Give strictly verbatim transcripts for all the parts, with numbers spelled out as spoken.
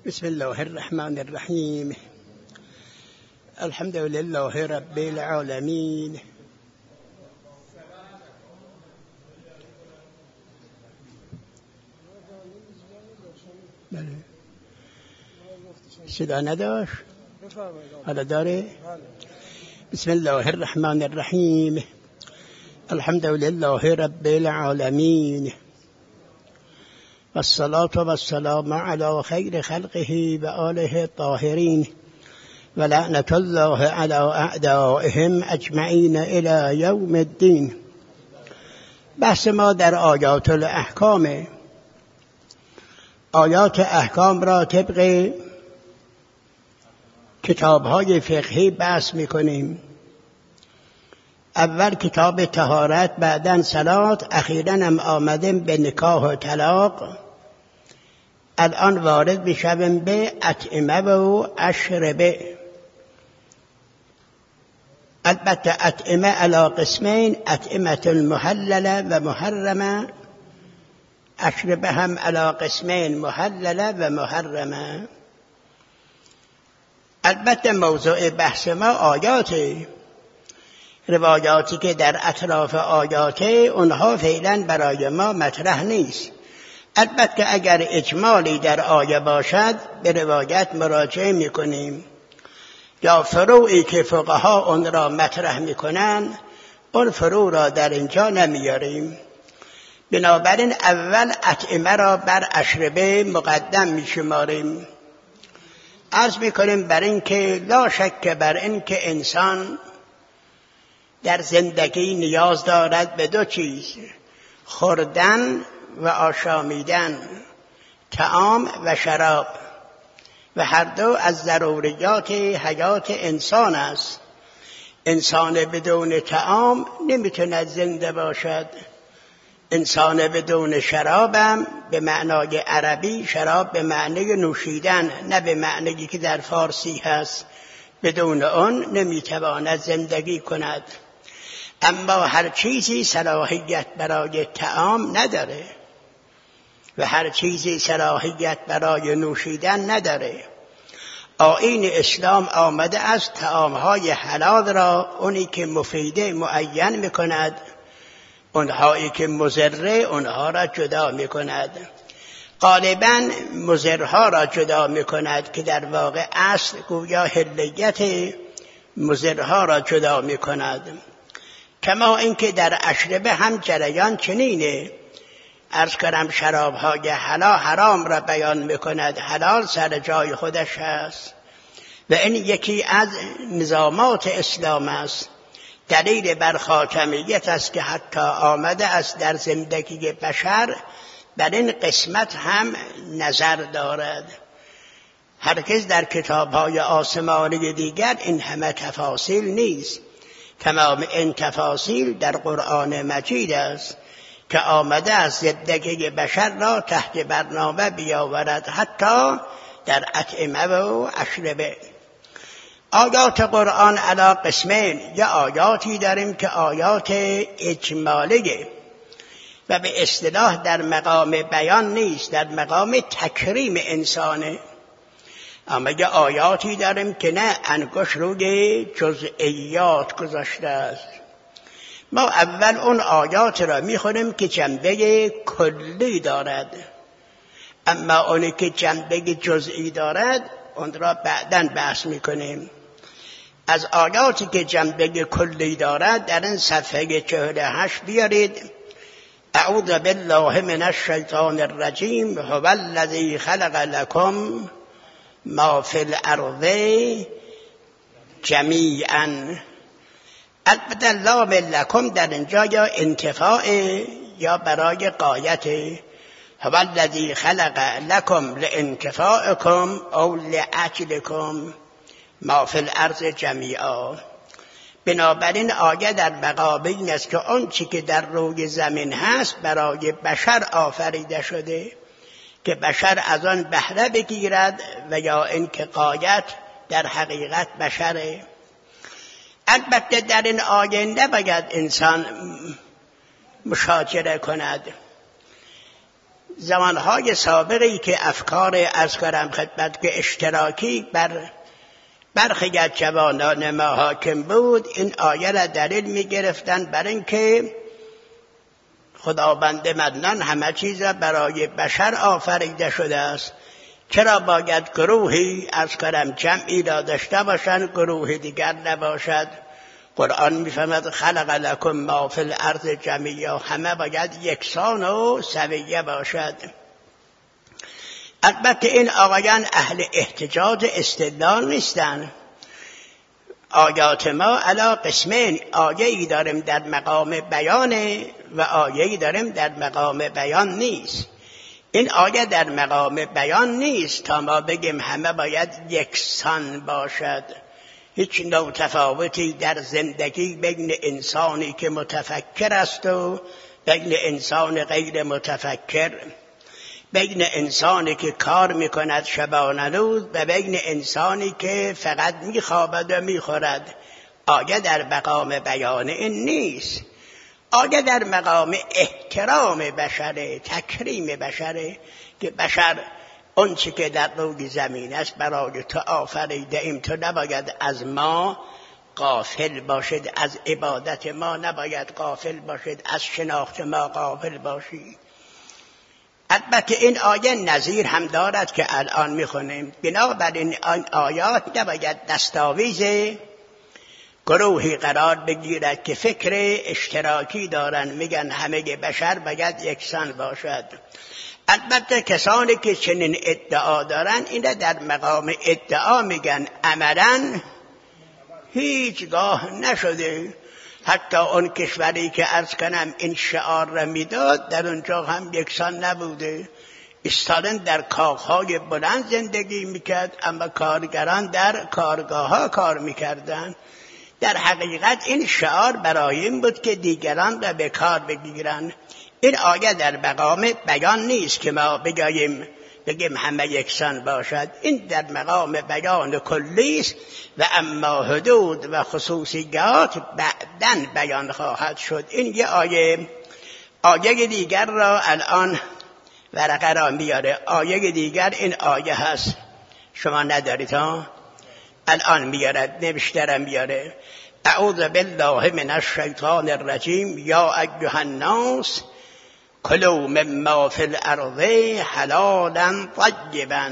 بسم الله الرحمن الرحیم. الحمد لله رب العالمین. بله صدا نداشت؟ حالا داره؟ بسم الله الرحمن الرحیم. الحمد لله رب العالمین والصلاة والسلام على خیر خلقه و آله الطاهرین و لعنت الله على اعدائهم اجمعین الى یوم الدین. بحث ما در آیات الاحکام. آیات احکام را طبق کتاب‌های فقهی بحث می‌کنیم. اول کتاب طهارت، بعداً صلات، اخیراً هم آمدیم به نکاح و طلاق. الان وارد میشویم به اطعمه و اشربه. البته اطعمه علی قسمین، اطعمه المحلله و محرمه. اشربه هم علی قسمین، محلله و محرمه. البته موضوع بحث ما آیاته، روایاتی که در اطراف آیاته اونها فعلا برای ما مطرح نیست. البته اگر اجمالی در آیه باشد به روایت مراجعه میکنیم، یا فروعی که فقها اون را مطرح میکنن اون فروع را در اینجا نمیاریم. بنابراین اول اطعمه را بر اشربه مقدم میشماریم. عرض میکنیم بر این که لا شک بر این که انسان در زندگی نیاز دارد به دو چیز: خوردن و آشامیدن، طعام و شراب، و هر دو از ضروریات حیات انسان است. انسان بدون طعام نمیتواند زنده باشد. انسان بدون شرابم به معنای عربی، شراب به معنی نوشیدن، نه به معنی که در فارسی هست. بدون آن نمیتواند زندگی کند. اما هر چیزی صلاحیت برای طعام نداره و هر چیزی صلاحیت برای نوشیدن نداره. آیین اسلام آمده از طعامهای حلال را اونی که مفیده معین میکند، اونهایی که مضره اونها را جدا میکند. غالباً مضرها را جدا میکند که در واقع اصل گویا حلیت مضرها را جدا میکند. کما اینکه در اشربه هم جریان چنینه. عرض کنم شرابهای حلال حرام را بیان میکند، حلال سر جای خودش هست و این یکی از نظامات اسلام است. دلیل بر خاتمیت است که حتی آمده است در زندگی بشر بر این قسمت هم نظر دارد. هرگز در کتاب‌های آسمانی دیگر این همه تفاصیل نیست. تمام این تفاصیل در قرآن مجید است که آمده از زندگی بشر را تحت برنامه بیاورد، حتی در اطعمه و اشربه. آیات قرآن علی قسمین، یا آیاتی داریم که آیات اجمالیه و به اصطلاح در مقام بیان نیست، در مقام تکریم انسانه. اما یه آیاتی داریم که نه، انگشت روی جزئیات گذاشته است. ما اول اون آیات را میخونیم که جنبه کلی دارد، اما اونی که جنبه جزئی دارد اون را بعداً بحث میکنیم. از آیاتی که جنبه کلی دارد در این صفحه چهل و هشت بیارید: اعوذ بالله من الشیطان الرجیم هو الذی خلق لکم ما فی الارض جمیعا. البته لام لکم در اینجا یا انتفاع یا برای غایت. هو الذی خلق لکم لانتفاعکم او لاجلکم ما فی الارض جمیعا. بنابراین آیه در مقابل است که آن چی که در روی زمین هست برای بشر آفریده شده که بشر از آن بهره بگیرد، و یا اینکه غایت در حقیقت بشره. البته در این آیه نباید انسان مشاجره کند. زمانهای سابقی که افکار از کردم خدمت که اشتراکی بر برخی از جوانان ما حاکم بود، این آیه را دلیل می گرفتن بر اینکه خداوند منان همه چیز را برای بشر آفریده شده است، چرا باید گروهی از کردم جمعی را داشته باشند گروه دیگر نباشد؟ قرآن میفهمد خلق لکم ما فی الارض جمیعا، همه باید یکسان و سویه باشد. البته این آقایان اهل احتجاج استدلال نیستند. آیات ما علی قسمین، آیه‌ای داریم در مقام بیانه و آیه‌ای داریم در مقام بیان نیست. این آیه در مقام بیان نیست تا ما بگیم همه باید یکسان باشد. هیچ نوع تفاوتی در زندگی بین انسانی که متفکر است و بین انسان غیر متفکر، بین انسانی که کار میکند شبانه روز و بین انسانی که فقط میخوابد و میخورد، آیه در مقام بیان این نیست. آیه در مقام احترام بشره، تکریم بشره، که بشر اون چی که در روی زمین است برای تو آفریده ایم، تو نباید از ما غافل باشد، از عبادت ما نباید غافل باشد، از شناخت ما غافل باشی. البته این آیه نظیر هم دارد که الان میخونیم. بنابراین این آیات نباید دستاویز گروهی قرار بگیرد که فکر اشتراکی دارن، میگن همه بشر باید یکسان باشد. البته کسانی که چنین ادعا دارن این در مقام ادعا میگن، عملاً هیچگاه نشده. حتی اون کشوری که عرض کنم این شعار را میداد در اونجا هم یکسان نبوده. استالین در کاخهای بلند زندگی میکرد اما کارگران در کارگاه ها کار میکردن. در حقیقت این شعار برای این بود که دیگران را به کار بگیرن. این آیه در مقام بیان نیست که ما بگیم بگیم همه یکسان باشد. این در مقام بیان کلی است و اما حدود و خصوصیات بعداً بیان خواهد شد. این یه آیه آیه دیگر را الان ورقه را میاره. آیه دیگر این آیه هست، شما ندارید ها؟ الان میارد، نوشته میاره. اعوذ بالله من الشیطان الرجیم یا ایها الناس کلوا مما فی الارض حلالا طیبا.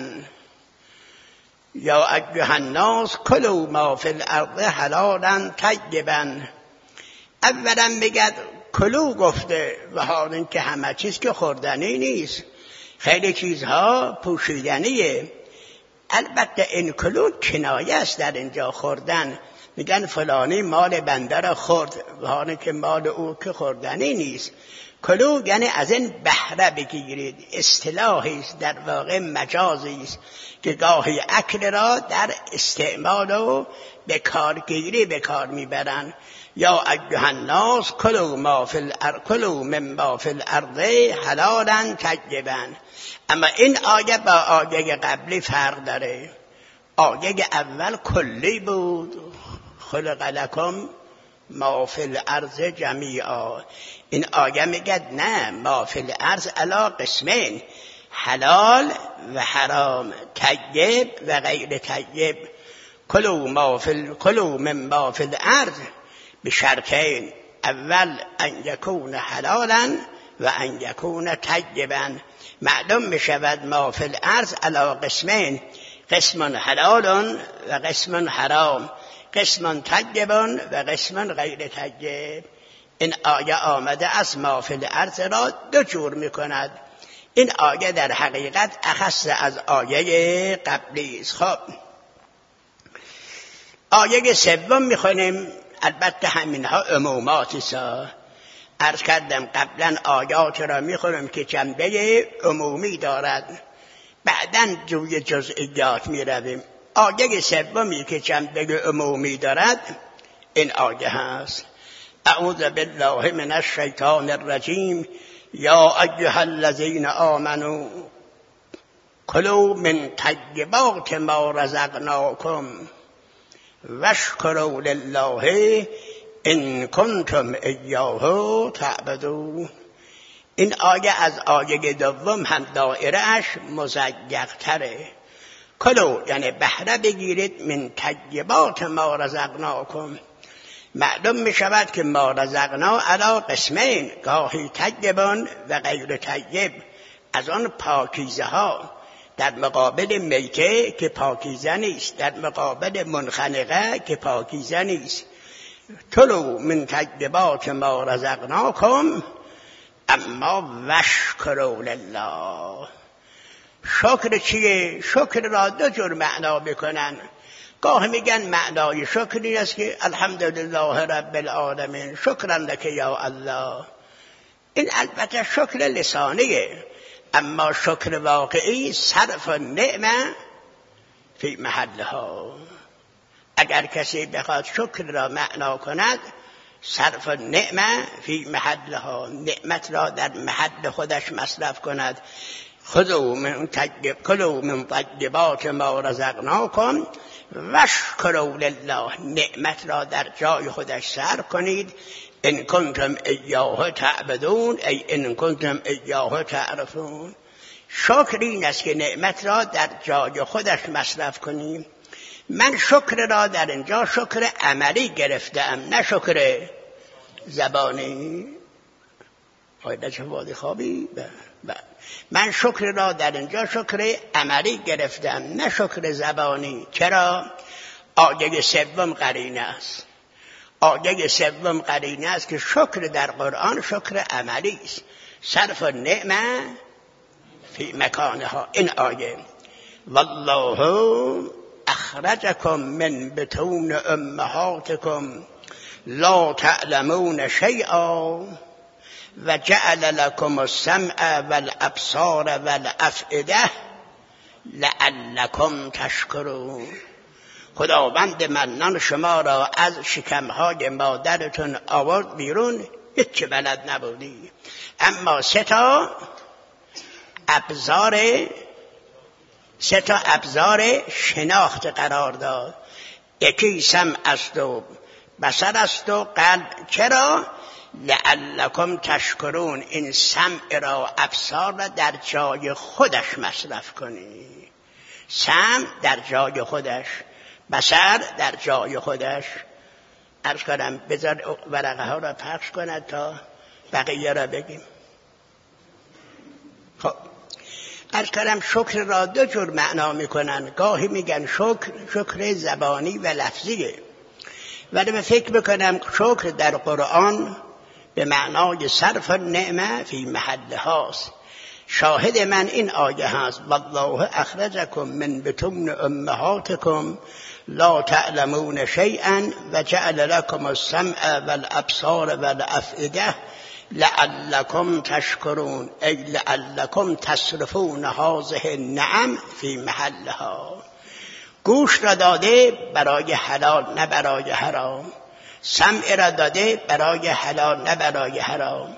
یا ایها الناس کلوا ما فی الارض حلالا طیبا. اولا میگه کلو گفته و حال این که همه چیز که خوردنی نیست، خیلی چیزها پوشیدنیه. البته این کلو کنایه است در اینجا، خوردن. میگن فلانی مال بنده را خورد و حال که مال او که خوردنی نیست. کلو یعنی از این بهره بگیرید، اصطلاحی است در واقع مجازی است که گاهی اکل را در استعمال و به کارگیری به کار میبرن. یا ایها الناس کلوا ما فی الارض کلوا مما فی الارض حلالا طیبا. اما این آیه با آیه قبلی فرق داره. آیه اول کلی بود، خلق لکم ما فی الارض جمیعا. این آیه میگه نه، ما فی الارض علی قسمین، حلال و حرام، طیب و غیر طیب. کلوا ما فی کلوا مما فی الارض بشرطین، اول ان یکون حلالا و ان یکون طیبا. معلوم میشود ما فی الارض علی قسمین، قسم حلال و قسم حرام، قسم طیب و قسم غیر طیب. این آیه آمده از ما فی الارض را دو جور میکند. این آیه در حقیقت اخص از آیه قبلی است. خب آیه سوم میخونیم. البته همینها عموماتی است. عرض کردم قبلا آیات را میخونم که جنبه عمومی دارد، بعداً جوی جزئیات میرویم. آیه سومی که جنبه عمومی دارد این آیه هست. اعوذ بالله من الشیطان الرجیم یا ایها الذین آمنوا کلوا من طیبات ما رزقناکم واشکروا لله ان کنتم ایاه تعبدون. این آیه از آیه دوم هم دایرهش مزیق‌تره. کلو یعنی بهره بگیرید من طیبات ما رزقناکم. معلوم می شود که ما رزقنا علی قسمین، گاهی طیبان و غیر طیب، از آن پاکیزه ها، در مقابل میته که پاکیزه نیست، در مقابل منخنقه که پاکیزه نیست. کلوا من طیبات ما رزقناکم اما وشکروا لله. شکر چیه؟ شکر را دو جور معنا بکنن. گاه میگن معنای شکر این است که الحمدلله رب العالمین، شکرا لک یا الله. این البته شکر لسانیه، اما شکر واقعی صرف نعمه فی محلها. اگر کسی بخواد شکر را معنا کند، صرف نعمه فی محلها، نعمت را در محل خودش مصرف کند. خذوا من طیب کلوا من طیبات ما رزقناکم واشکروا لله، نعمت را در جای خودش صرف کنید. ان کنتم ایاه تعبدون ای ان کنتم ایاه تعرفون. شکر این است که نعمت را در جای خودش مصرف کنیم. من شکر را در اینجا شکر عملی گرفتم، نه شکر زبانی. آیده چه وادی خوابی؟ من شکر را در اینجا شکر عملی گرفتم، نه شکر زبانی. چرا؟ آیه سوم قرینه است. آیه سوم قرینه است که شکر در قرآن شکر عملی است. صرف نعمه فی مکانها. این آیه والله اخرجکم من بطون امهاتکم لا تعلمون شیئا و جعل لكم السمع والابصار والافئده لعلكم تشکرون. خداوند منان شما را از شکمهای مادرتون آورد بیرون، هیچ بلد نبودی، اما سه تا ابزار سه تا ابزار شناخت قرار داد. یکی سمع است و بصر است و قلب. چرا؟ لعلکم تشکرون. این سمع را، ابصار را در جای خودش مصرف کنی. سمع در جای خودش، بصر در جای خودش. عرض کنم بذار ورقه ها را پخش کند تا بقیه را بگیم. خب عرض کنم شکر را دو جور معنا میکنن. گاهی میگن شکر شکر زبانی و لفظیه، ولی من فکر میکنم شکر در قرآن به معنای صرف نعمه فی محل هاست. شاهد من این آیه هست والله اخرجکم من بطون امهاتکم لا تعلمون شیئا و جعل لكم السمع والابصار والافئده لعلكم تشکرون ای لعلكم تصرفون هذه النعم فی محلها. گوش را داده برای حلال نه برای حرام، سمع را داده برای حلال نه برای حرام.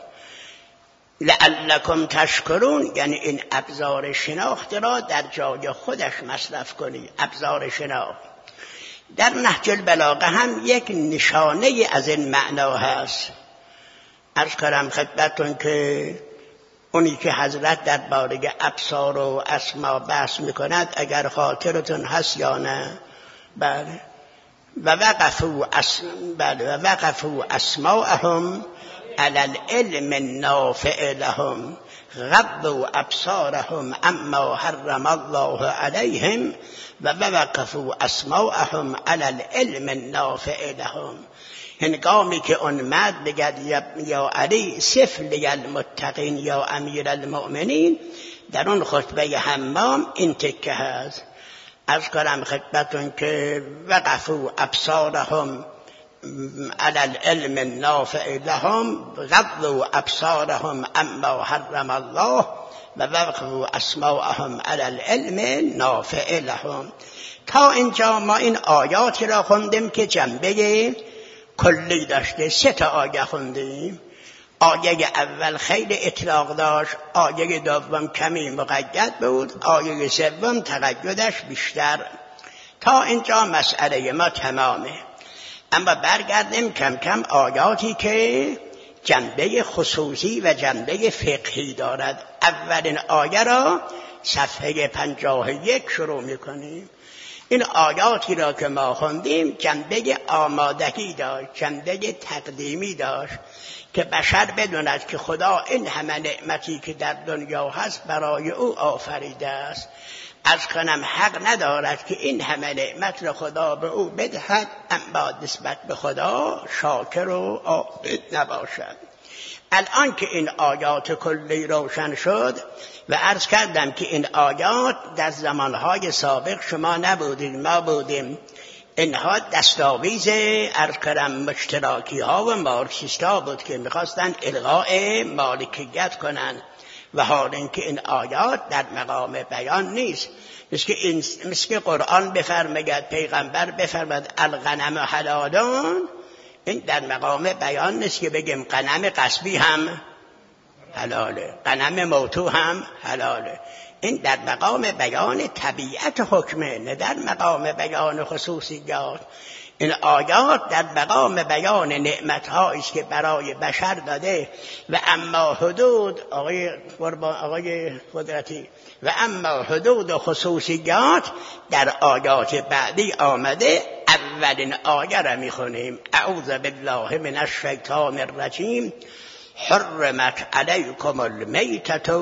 لعلکم تشکرون یعنی این ابزار شناخت را در جای خودش مصرف کنی. ابزار شناخت در نهج البلاغه هم یک نشانه از این معنا هست. عرض کنم خدمتتون که اونی که حضرت در باره ابصار و اسما بحث میکند، اگر خاطرتون هست یا نه، بله، و وقفوا اسم بله و وقفوا اسماءهم علی العلم النافع لهم غضوا ابصارهم اما حرم الله علیهم و وقفوا اسماءهم علی العلم النافع لهم. هنگامی که اون مرد بگد یا علی صف للمتقین یا امیر المؤمنین، در اون خطبه حمام این تکه هست. از کنم خدمتون که وقفوا ابصارهم علی العلم النافع لهم غضوا ابصارهم اما حرم الله و وقفوا اسماءهم علی العلم النافع لهم. تا اینجا ما این آیاتی را خوندیم که جنبه کلی داشته. سه تا آیه خوندیم. آیه اول خیلی اطلاق داشت، آیه دوم کمی مقید بود، آیه سوم تقیدش بیشتر. تا اینجا مسئله ما تمامه. اما برگردیم کم کم آیاتی که جنبه خصوصی و جنبه فقهی دارد. اولین آیه را صفحه پنجاه و یک شروع میکنیم. این آیاتی را که ما خوندیم جنبه آمادگی داشت، جنبه تقدیمی داشت که بشر بدوند که خدا این همه نعمتی که در دنیا هست برای او آفریده است. از کنم حق ندارد که این همه نعمت را خدا به او بدهد اما نسبت به خدا شاکر و عابد نباشد. الان که این آیات کلی روشن شد و عرض کردم که این آیات در زمانهای سابق شما نبودید، ما بودیم. اینها دستاویز عرض کردم مشتراکی ها و مارکسیست ها بود که میخواستن الغاء مالکیت کنند و حال اینکه این آیات در مقام بیان نیست. مثل که, این مثل که قرآن بفرماید، پیغمبر بفرماید الغنم حلالون، این در مقام بیان نیست که بگیم غنم قصبی هم حلاله، غنم موتو هم حلاله. این در مقام بیان طبیعت حکمه، نه در مقام بیان خصوصیات. این آیات در مقام بیان نعمت‌هایی است که برای بشر داده و اما حدود آقای قربان آقای قدرتی و اما حدود و خصوصیات در آیات بعدی آمده. اولین آیه را میخونیم. اعوذ بالله من الشیطان الرجیم. حرمت علیکم المیتة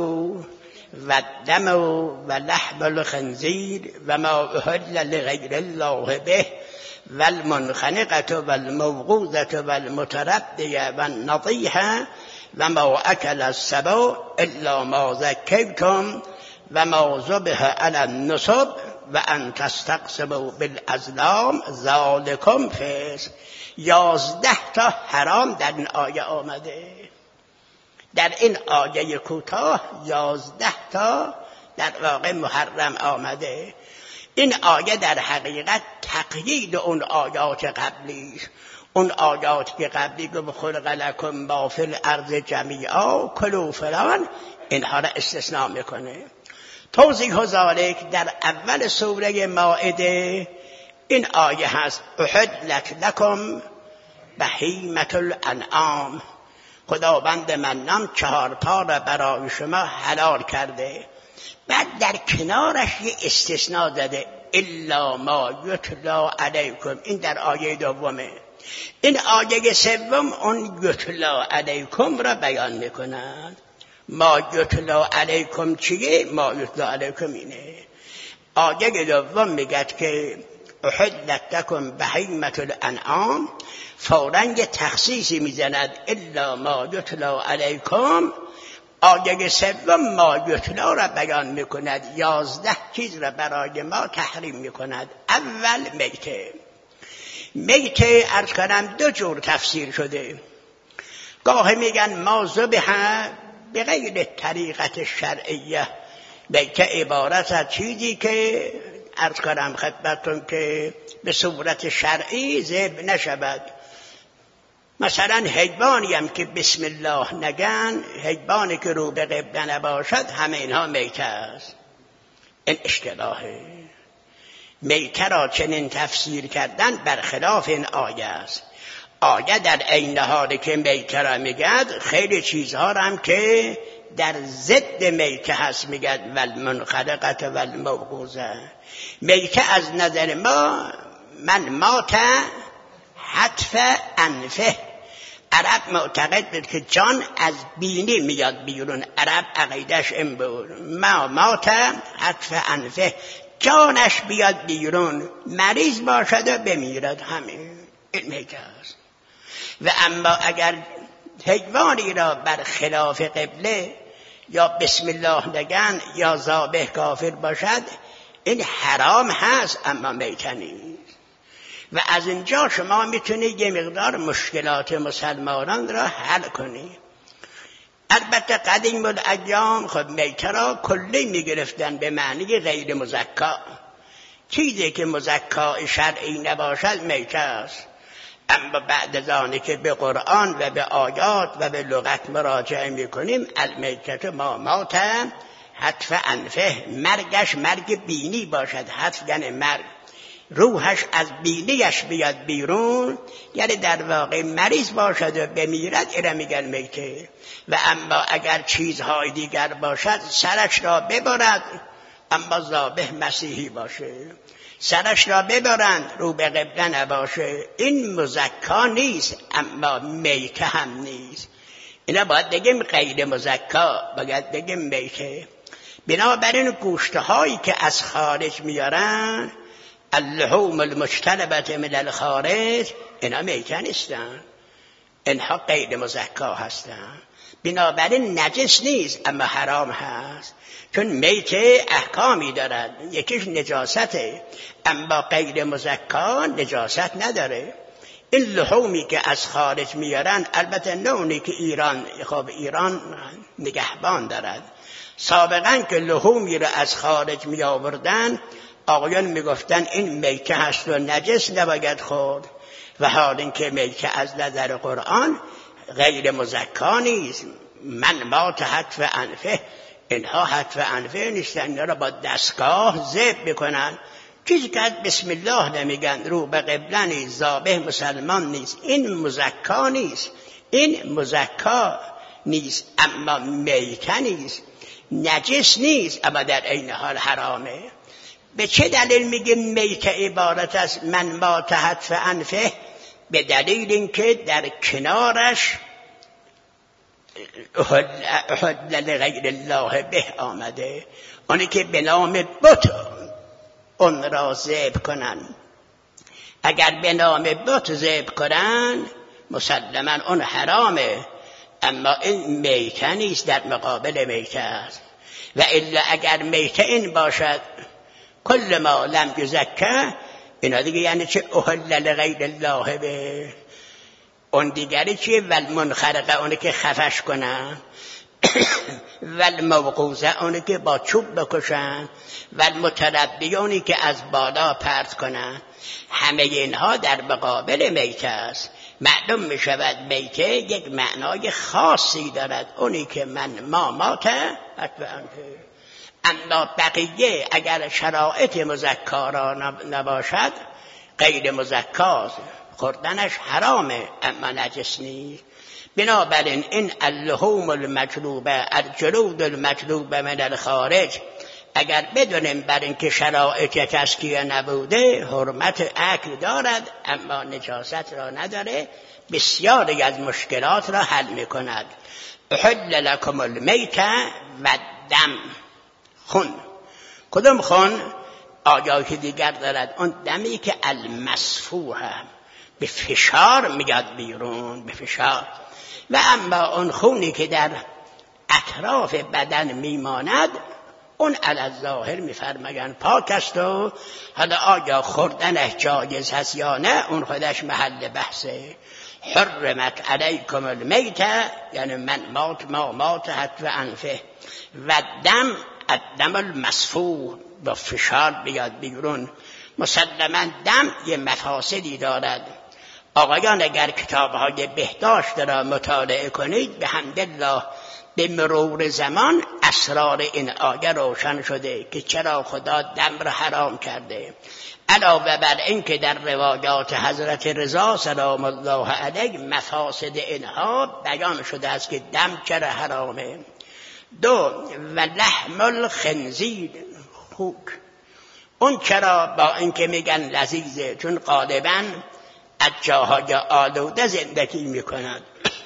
و الدم و لحم الخنزیر و ما اهل لغیر الله به و المنخنقة و الموقوذة و المتردية و النطيحة و ما اکل السبع الا ما ذکیتم و ما ذبح علی النصب و ان تستقسموا بالازلام ذلکم فسق. یازده تا حرام در این آیه آمده. در این آیه کوتاه یازده تا در واقع محرم آمده. این آیه در حقیقت تقیید اون آیات قبلی، اون آیات که قبلی که خلق لکم ما فی الارض جمیعا کلوا فلان، اینها را استثناء میکنه. توضیح ذالک در اول سوره مائده این آیه هست احلت لکم بهیمة الانعام. خداوند منان چهار پا را برای شما حلال کرده. بعد در کنارش یه استثناء داده الا ما یتلا علیکم. این در آیه دومه. این آیه سوم اون یتلا علیکم را بیان میکنند. ما یتلا علیکم چیه؟ ما یتلا علیکم اینه. آیه دوم میگه که احلت لکم بهیمة الانعام، فوراً یه تخصیصی میزند الا ما یتلا علیکم. آیه سوم ما یتلا را بیان میکند، یازده چیز را برای ما تحریم میکند. اول میته. میته عرض کنم دو جور تفسیر شده. گاهی میگن ما ذبح به غیر طریقت شرعیه. میته عبارت از چیزی که عرض کنم خدمتتون که به صورت شرعی ذبح نشود. مثلا حیوانی هم که بسم الله نگن، حیوانی که رو به قبله نباشد، همه اینها میته است. این اشتباهه. میته را چنین تفسیر کردن برخلاف این آیه است. آیه در عین حالی که میته را میگد خیلی چیزها را هم که در ضد میته هست میگد والمنخنقة والموقوذة. میته از نظر ما من مات حتف انفه. عرب معتقد بود که جان از بینی میاد بیرون. عرب عقیدش این بود ما مات حتف انفه، جانش بیاد بیرون، مریض باشد و بمیرد. همین این میته است. و اما اگر حیوانی را بر خلاف قبله یا بسم الله نگن یا ذابح کافر باشد، این حرام هست اما میته نیست. و از اینجا شما میتونید یه مقدار مشکلات مسلمانان را حل کنید. البته قدیم الایام خب میته را کلی میگرفتن به معنی غیر مزکا. چیزی که مزکا شرعی نباشد میته است. اما بعد از آنی که به قرآن و به آیات و به لغت مراجعه میکنیم، المیته ما مات حتف انفه، مرگش مرگ بینی باشد. حتف یعنی مرگ. روحش از بینیش بیاد بیرون، یعنی در واقع مریض باشد و بمیرد، اینا میگن میته. و اما اگر چیزهای دیگر باشد سرش را ببرد، اما ذابح مسیحی باشه، سرش را ببرند رو به قبله نباشه، این مزکا نیست، اما میته هم نیست. اینا باید بگیم غیر مزکا، باید بگیم میته. بنابراین گوشتهایی که از خارج میارن، اللحوم المجتنبه من الخارج، اینا میته نیستن، اینها غیر مزکا هستن. بنابراین نجس نیست اما حرام هست، چون میته احکامی دارد، یکیش نجاسته، اما غیر مزکا نجاست نداره. این لحومی که از خارج میارن، البته نونی که ایران، خب ایران نگهبان دارد. سابقا که لحومی رو از خارج می آوردن، آقایان می گفتن این میته هست و نجس نباید خورد، و حال این که میته از نظر قرآن غیر مزکا نیست. من مات حتف انفه، اینها حتف انفه نیستن، اینا را با دستگاه ذبح میکنن. چیزی که بسم الله نمیگن، رو به قبله نیست، ذابح مسلمان نیست، این مزکا نیست، این مزکا نیست، اما میته نیست، نجس نیست، اما در عین حال حرامه. به چه دلیل میگه میته عبارت از من مات حتف انفه؟ به دلیل اینکه در کنارش احل لغیر الله به آمده، اونی که به نام بت اون را ذبح کنن. اگر به نام بت ذبح کنن مسلما اون حرامه، اما این میته نیست، در مقابل میته است. و الا اگر میته این باشد کل ما لم یزکه، اینا دیگه یعنی چه احل لغیر الله به. اون دیگری چیه؟ والمنخرقه، اونی که خفش کنن، والموقوزه، اونی که با چوب بکشن، والمتردیه، اونی که از بالا پرت کنن. همه اینها در مقابل میته است. معلوم می شود میته یک معنای خاصی دارد، اونی که من ما ماته حتف انفه. اما بقیه اگر شرایط مزکا را نباشد غیر مزکاست، خوردنش حرامه اما نجس نیست. بنابراین این اللحوم المجلوبه، الجلود المجلوبه من الخارج، اگر بدونیم بر این که شرایط تزکیه نبوده حرمت اکل دارد اما نجاست را نداره، بسیاری از مشکلات را حل میکند. احل لکم المیته و دم، خون. کدوم خون؟ آیاتی دیگر دارد، اون دمی که المسفوحه، به فشار میاد بیرون، به فشار. و اما اون خونی که در اطراف بدن میماند، اون علی الظاهر میفرمایند پاک است و حالا آیا خوردنش جایز هست یا نه اون خودش محل بحثه. حرمت علیکم المیته، یعنی من مات ما مات حتف انفه، و دم الدم المسفوح، با فشار بیاد بیرون. مسلما دم یه مفاسدی دارد. آقایان اگر کتاب‌های بهداشت را مطالعه کنید، به حمدالله به مرور زمان اسرار این آیه روشن شده که چرا خدا دم را حرام کرده. علاوه بر این که در روایات حضرت رضا سلام الله علیه مفاسد اینها بیان شده است که دم چرا حرامه. دو، و لحم الخنزیر، خوک، اون چرا با اینکه میگن لذیذه، چون غالباً از جاهای آلوده زندگی میکند،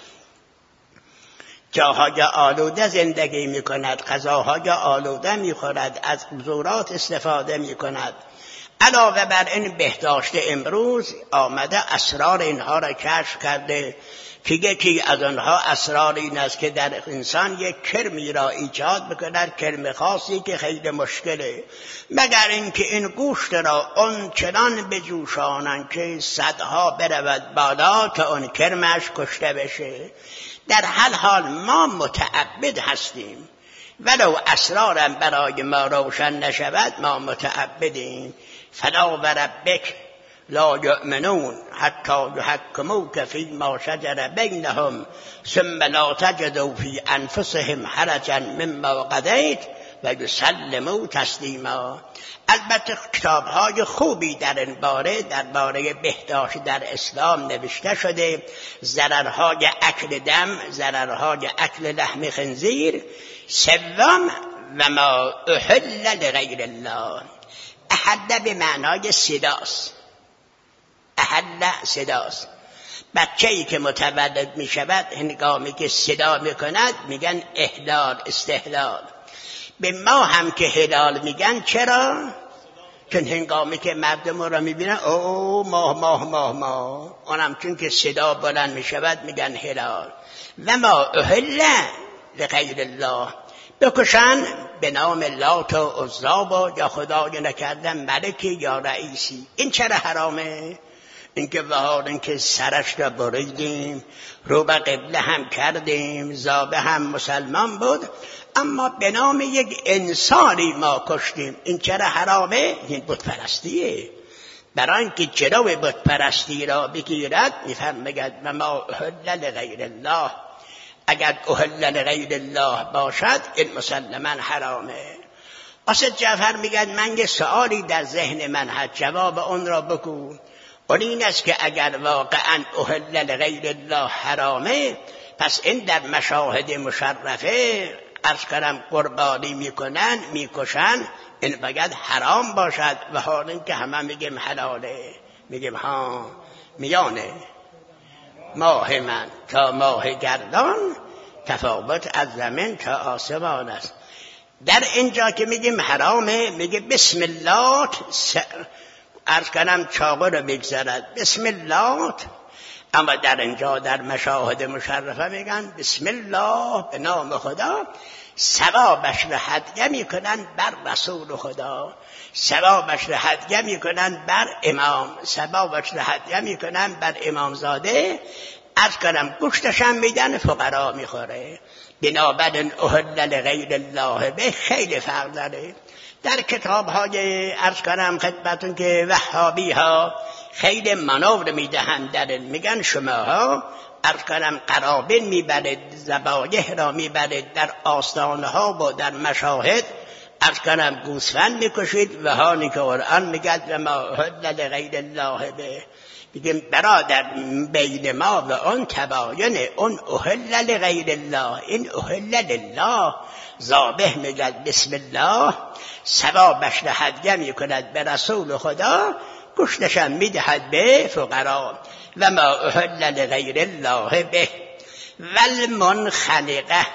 جاهای آلوده زندگی میکند، غذاهای آلوده میخورد، از زورات استفاده میکند. علاوه بر این بهداشت امروز آمده اسرار اینها را کشف کرده که یکی از آنها اسرار این است که در انسان یک کرمی را ایجاد بکند، کرم خاصی که خیلی مشکله، مگر اینکه این گوشت را اون چنان بجوشانند که صدها برود بالا تا اون کرمش کشته بشه. در هر حال ما متعبد هستیم، ولو اسرارم برای ما روشن نشود ما متعبدیم. فلا و ربک لا یؤمنون حتی یحکموک فیما شجر بینهم ثم لا تجدوا فی انفسهم حرجا مما قضیت و یسلموا تسلیما. البته کتاب‌های خوبی در این باره درباره بهداشت در اسلام نوشته شده، ضررهای اکل دم، ضررهای اکل لحم خنزیر. سوم و ما احل لغیر الله. احل به معنای صداست، احل صداست. بچه‌ای که متولد می شود هنگامی که صدا می کند میگن احلال، استحلال. به ما هم که هلال میگن. چرا؟ چون هنگامی که مردم را میبینن او ماه ماه ماه ماه، اونم چون که صدا بلند می شود میگن هلال. و ما احل لغیر الله، بکشن به نام لات و عزی و یا خدای نکردن ملکی یا رئیسی. این چرا حرامه؟ اینکه وحال اینکه سرش را بریدیم، رو به قبله هم کردیم، زابه هم مسلمان بود، اما به نام یک انسانی ما کشتیم. این چرا حرامه؟ این بت پرستیه. برای اینکه جلو بت پرستی را بگیرد میفرماید و ما احل لغیر الله. اگر احل لغیر الله باشد این مسلما حرامه. اسد جعفر میگه من یه سوالی در ذهن من هست، جواب اون را بگو. اون این است که اگر واقعا احل لغیر الله حرامه، پس این در مشاهد مشرفه عرض کنم قربانی میکنن، میکشن، این باید حرام باشد. و حال این که همه میگیم حلاله، میگیم ها میانه ماه من تا ماه گردان، تفاوت از زمین تا آسمان است. در اینجا که میگیم حرامه، میگه بسم الله، عرض کنم چاقو رو بگذارد بسم الله. اما در اینجا در مشاهد مشرفه میگن بسم الله، به نام خدا. ثوابش را هدیه میکنن بر رسول خدا، ثوابش را هدیه میکنن بر امام، ثوابش را هدیه میکنن بر امامزاده. عرض کنم گوشتش هم میدن، فقرا میخوره. بنابراین احل لغیر الله به خیلی فرق داره. در کتاب های عرض کنم خدمتون که وهابی ها خیلی منور میدهند، در میگن شماها عرض کنم قرابین میبرید، ذبایح را میبرید در آستانه ها و در مشاهد، عرض کنم گوسفند میکشید، و حالی که قرآن میگد و ما احل لغیر الله به. بگیم برادر بین ما و اون تباینه، اون احل لغیر الله، این احل لله. ذابح میگد بسم الله، ثوابش را هدیه میکند به رسول خدا، گوشتشم میدهد به فقرا. و ما احل لغیر الله به. والمنخنقه،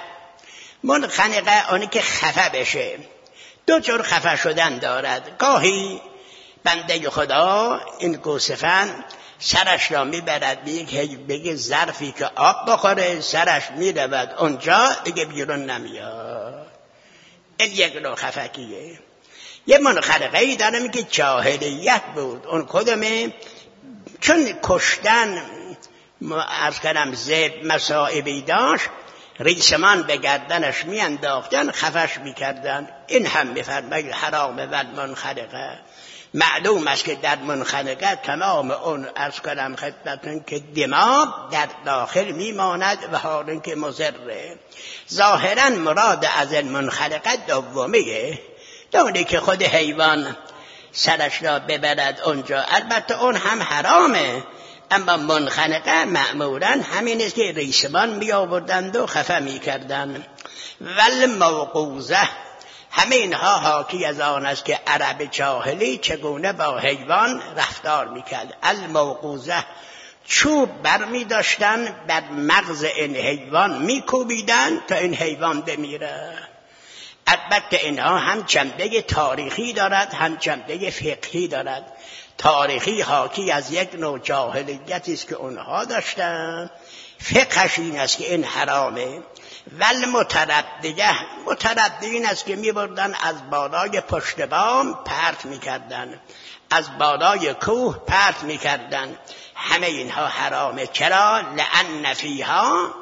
منخنقه اونی که خفه بشه. دو جور خفه شدن دارد. گاهی بنده خدا این گوسفند سرش را میبرد بگه ظرفی که آب بخوره، سرش میرود اونجا دیگه بیرون نمیاد. این یک نوع خفگیه. یه منخنقه‌ای دارم که جاهلیت بود. اون کدومه؟ چون کشتن عرض کنم زب مصائبی داشت، ریسمان به گردنش میانداختن، خفش میکردن. این هم میفرماید حرامه. و منخنقه معلوم است که در منخنقه تمام اون عرض کنم خدمتون که دماغ در داخل میماند و حال که مضره. ظاهرا مراد از این منخنقه دومیه، دونی که خود حیوان سرش را ببرد اونجا. البته اون هم حرامه، اما منخنقه معمولا همین است که ریسمان می آوردند و خفه می کردند. والموقوذه، همه اینها حاکی از آن است که عرب جاهلی چگونه با حیوان رفتار می کرد. الموقوذه، چوب بر می داشتن، بر مغز این حیوان می کوبیدن تا این حیوان بمیره. البته اینها هم جنبه تاریخی دارد، هم جنبه فقهی دارد. تاریخی حاکی از یک نوع جاهلیتی است که اونها داشتن، فقهش این است که این حرامه. والمتردیه، متردیه این است که می بردن از بالای پشت بام پرت می کردن، از بالای کوه پرت می کردن. همه اینها حرامه. چرا؟ لأن فیها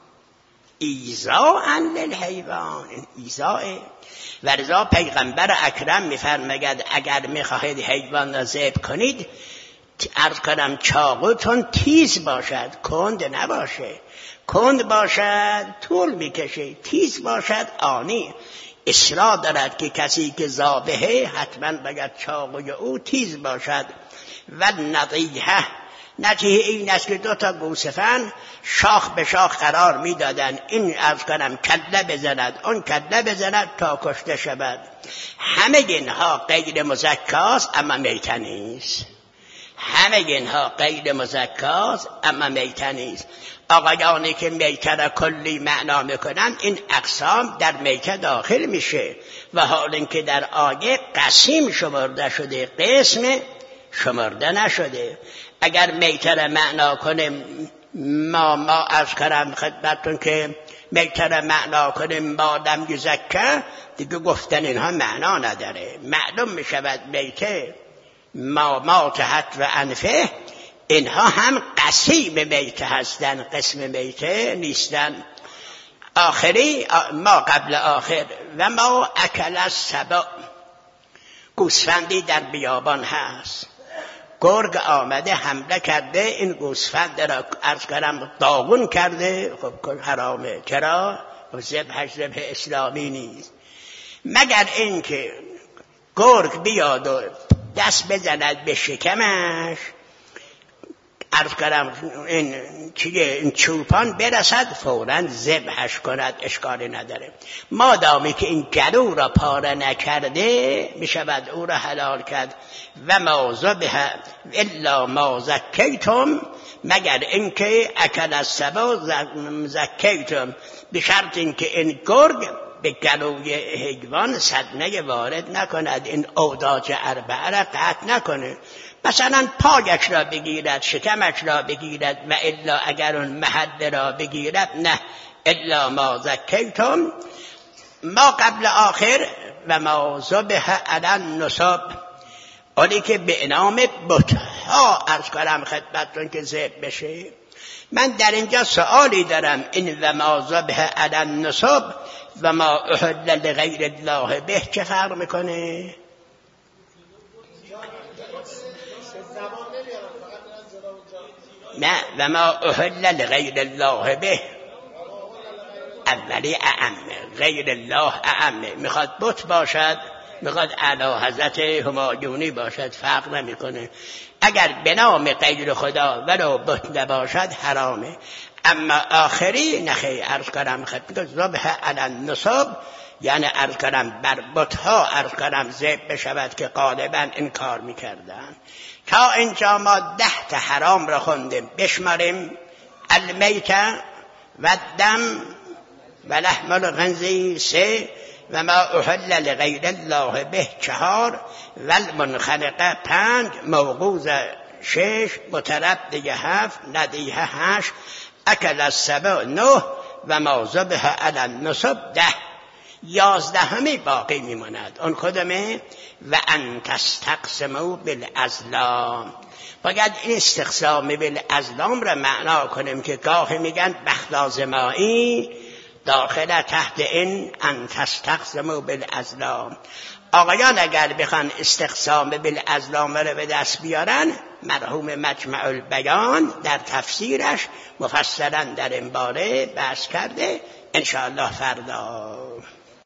ایذاء للحیوان، این ایذاء. ولذا پیغمبر اکرم میفرماید اگر میخواهید حیوان را ذبح کنید، عرض کنم چاقوتون تیز باشد، کند نباشه. کند باشد طول میکشه، تیز باشد آنی. اصرار دارد که کسی که ذابحه حتما باید چاقوی او تیز باشد. و نضیحه، نتیجه این است که دو تا گوسفند شاخ به شاخ قرار میدادند، این عرض کنم کله بزند اون کله بزند تا کشته شود. همه اینها غیر مزکاست اما میته نیست. همه اینها غیر مزکاست اما میته نیست. آقایانی که میته را کلی معنا میکنن این اقسام در میته داخل میشه و حال اینکه در آیه قسیم شمرده شده، قسم شمرده نشده. اگر میته را معنا کنیم ما ما از کرم خدمتون که میته را معنا کنیم ما لم یزکه، دیگه گفتن اینها معنا نداره. معلوم میشود میته ما ما تحت و انفه اینها هم قسیم میته هستن، قسم میته نیستن. آخری ما قبل آخر و ما اکل السبع، گوسفندی در بیابان هست، گرگ آمده حمله کرده این گوسفند را عرض کنم داغون کرده، خب حرامه. چرا؟ ذبحش ذبح اسلامی نیست، مگر اینکه گرگ بیاد و دست بزند به شکمش، عرض کنم این چیه این چوپان برسد فوراً ذبحش کند، اشکالی نداره. مادامی که این گلو را پاره نکرده میشود او را حلال کرد. و ما ذبح الا ما زکیتم، مگر اینکه اکل السبع زکیتم، به شرط اینکه این گرگ به گلوی حیوان صدمه وارد نکند، این اوداج اربعه را قطع نکنه. مثلا پایش را بگیرد، شکمش را بگیرد، و الا اگر اون محل را بگیرد نه. الا ما زکیتم ما قبل آخر و ما ذبح علی النصب، اونی که به نام بتها عرض کنم خدمتتون که ذبح بشه. من در اینجا سوالی دارم، این و ما ذبح علی النصب و ما احل لغیر الله به چه فرق میکنه؟ نه و ما احل لغیر الله به اولی اعمه، غیر الله اعمه. میخواد بت باشد، میخواد اعلی حضرت همایونی باشد، فرق نمیکنه. اگر به نام غیر خدا ولو بت نباشد حرامه. اما آخری نخی عرض کنم خدمت ذبح علی النصب، یعنی عرض کنم بر بتها عرض کنم ذبح بشود که غالبا این کار میکردن. تا اینجا ما ده تا حرام را خوندیم، بشماریم: المیته و الدم و لحم الخنزیر سه، و ما احل لغیر الله به چهار، و المنخنقه پنج، موقوذه شش، متردیه هفت، ندیه هشت، اکل السبع نه، و ما ذبح علی النصب ده. یازده همی باقی میماند. اون کدامه؟ و ان تستقسموا بالازلام. باید این استقسام بالازلام را معنا کنیم که گاهی میگن بخلازمایی داخل تحت این ان تستقسموا بالازلام. آقایان اگر بخوان استقسام بالازلام را به دست بیارن، مرحوم مجمع البیان در تفسیرش مفصلا در این باره بحث کرده. انشاءالله فردا